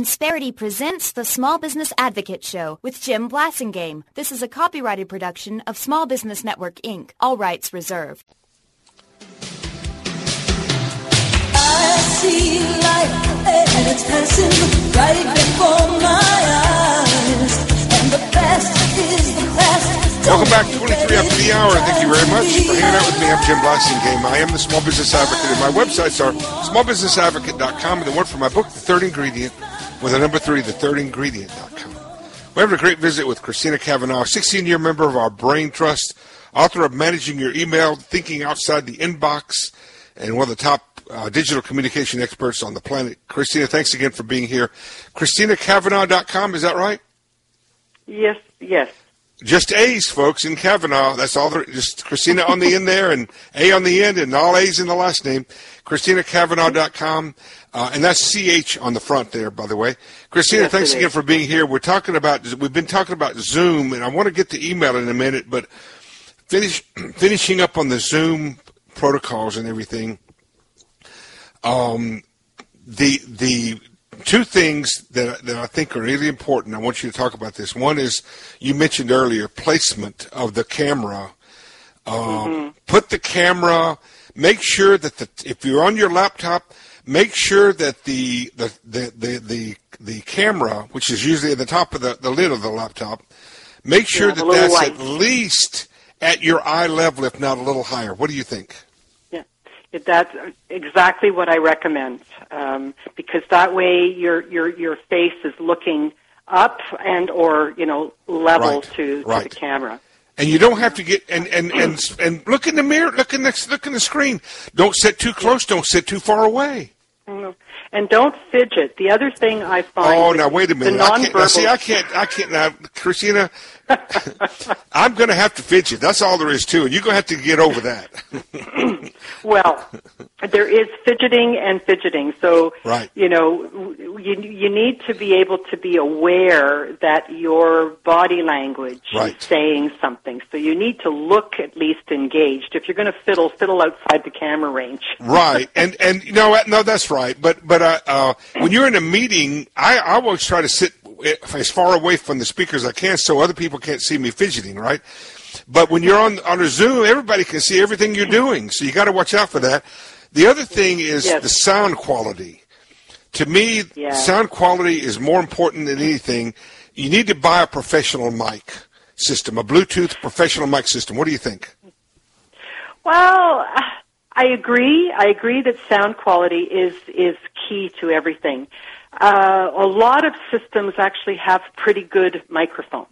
Insperity presents the Small Business Advocate Show with Jim Blasingame. This is a copyrighted production of Small Business Network, Inc. All rights reserved. I see life and it's passing right before my eyes, and the past is the past. Welcome back, 23 after the hour. Thank you very much for hanging out with me. I'm Jim Blasingame. I am the Small Business Advocate, and my websites are smallbusinessadvocate.com, and the one for my book, The Third Ingredient, with the number 3, thethirdingredient.com. We're having a great visit with Christina Cavanaugh, 16-year member of our Brain Trust, author of Managing Your Email, Thinking Outside the Inbox, and one of the top digital communication experts on the planet. Christina, thanks again for being here. ChristinaCavanaugh.com, is that right? Yes. Just A's, folks, in Cavanaugh. That's all there. Just Christina on the end there and A on the end and all A's in the last name. ChristinaCavanaugh.com. And that's CH on the front there, by the way. Christina, thanks again for being here. We've been talking about Zoom, and I want to get to email in a minute, but finishing up on the Zoom protocols and everything. The two things that I think are really important, I want you to talk about this. One is, you mentioned earlier, placement of the camera. Put the camera, make sure that if you're on your laptop, make sure that the camera, which is usually at the top of the lid of the laptop, make sure that's at least at your eye level, if not a little higher. What do you think? That's exactly what I recommend, because that way your face is looking up and or level to the camera. And you don't have to get and look in the mirror, look in the screen. Don't sit too close. Don't sit too far away. And don't fidget. The other thing I find. Oh, now wait a minute. I can't now, Christina. I'm going to have to fidget. That's all there is to it. You're going to have to get over that. Well, there is fidgeting and fidgeting. So, right. You need to be able to be aware that your body language is saying something. So you need to look at least engaged. If you're going to fiddle outside the camera range. Right. And no, that's right. But when you're in a meeting, I always try to sit as far away from the speaker as I can so other people can't see me fidgeting, right? But when you're on a Zoom, everybody can see everything you're doing, so you got to watch out for that. The other thing is the sound quality. To me, sound quality is more important than anything. You need to buy a professional mic system, a Bluetooth professional mic system. What do you think? Well, I agree. I agree that sound quality is key to everything. A lot of systems actually have pretty good microphones,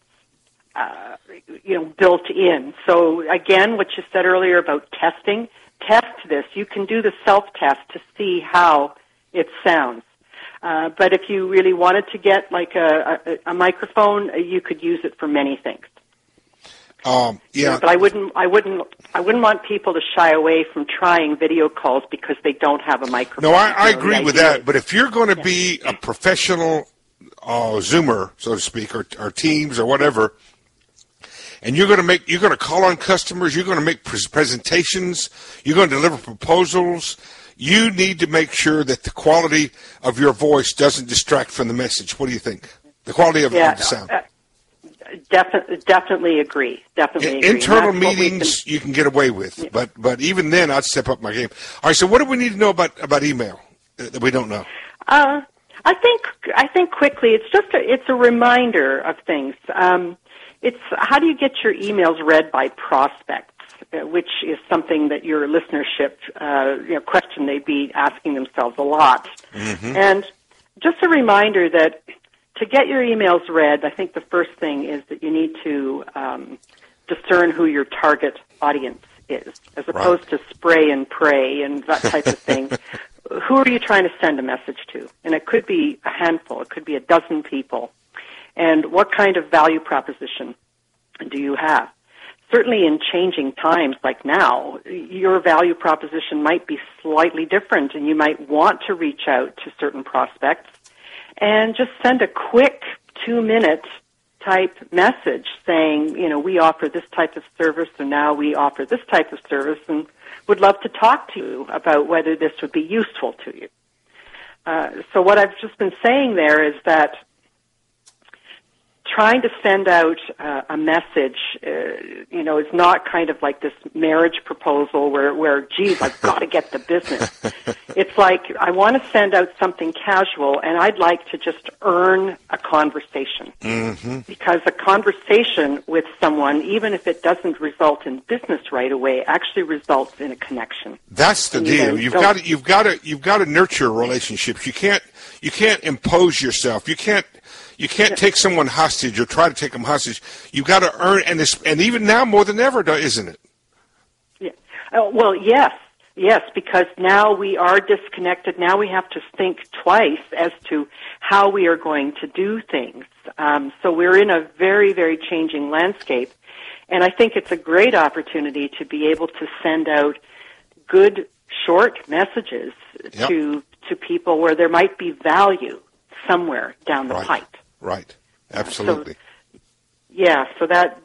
built in. So again, what you said earlier about testing, test this. You can do the self-test to see how it sounds. But if you really wanted to get like a microphone, you could use it for many things. But I wouldn't want people to shy away from trying video calls because they don't have a microphone. No, I agree with that. But if you're going to be a professional Zoomer, so to speak, or Teams or whatever, and you're going to call on customers, you're going to make presentations, you're going to deliver proposals, you need to make sure that the quality of your voice doesn't distract from the message. What do you think? The quality of the sound. Definitely agree. Internal meetings you can get away with, but even then, I'd step up my game. All right. So, what do we need to know about email that we don't know? I think quickly, it's a reminder of things. It's how do you get your emails read by prospects, which is something that your listenership question they'd be asking themselves a lot, and just a reminder that. To get your emails read, I think the first thing is that you need to discern who your target audience is, as opposed to spray and pray and that type of thing. Who are you trying to send a message to? And it could be a handful. It could be a dozen people. And what kind of value proposition do you have? Certainly in changing times like now, your value proposition might be slightly different, and you might want to reach out to certain prospects and just send a quick 2-minute type message saying, we offer this type of service, and now we offer this type of service, and would love to talk to you about whether this would be useful to you. So what I've just been saying there is that trying to send out a message, is not kind of like this marriage proposal where geez, I've got to get the business. It's like I want to send out something casual, and I'd like to just earn a conversation. Mm-hmm. Because a conversation with someone, even if it doesn't result in business right away, actually results in a connection. That's the deal. You've got to nurture relationships. You can't impose yourself. You can't take someone hostage or try to take them hostage. You've got to earn, and even now more than ever, isn't it? Yeah. Well, yes, because now we are disconnected. Now we have to think twice as to how we are going to do things. So we're in a very, very changing landscape, and I think it's a great opportunity to be able to send out good, short messages to people where there might be value somewhere down the pipe. Right. Absolutely. So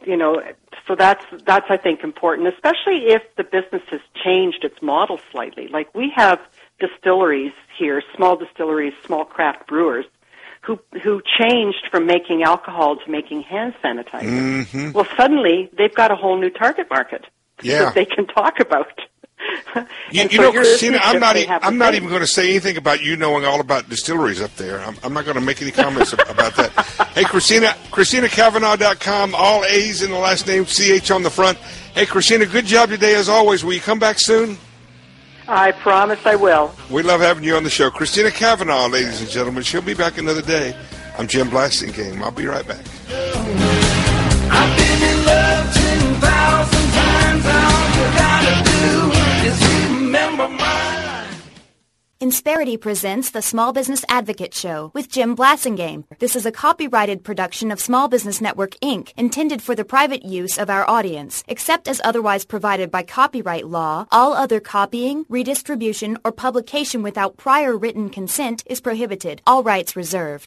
that's I think important, especially if the business has changed its model slightly. Like we have distilleries here, small distilleries, small craft brewers, who changed from making alcohol to making hand sanitizer. Mm-hmm. Well, suddenly they've got a whole new target market that they can talk about. Christina, I'm not even going to say anything about you knowing all about distilleries up there. I'm not going to make any comments about that. Hey, ChristinaCavanagh.com, all A's in the last name, CH on the front. Hey, Christina, good job today as always. Will you come back soon? I promise I will. We love having you on the show. Christina Cavanaugh, ladies and gentlemen. She'll be back another day. I'm Jim Blasingame. I'll be right back. I've been in love 10,000 times. All you gotta do is remember my life. Insperity presents the Small Business Advocate Show with Jim Blasingame. This is a copyrighted production of Small Business Network, Inc., intended for the private use of our audience. Except as otherwise provided by copyright law, all other copying, redistribution, or publication without prior written consent is prohibited. All rights reserved.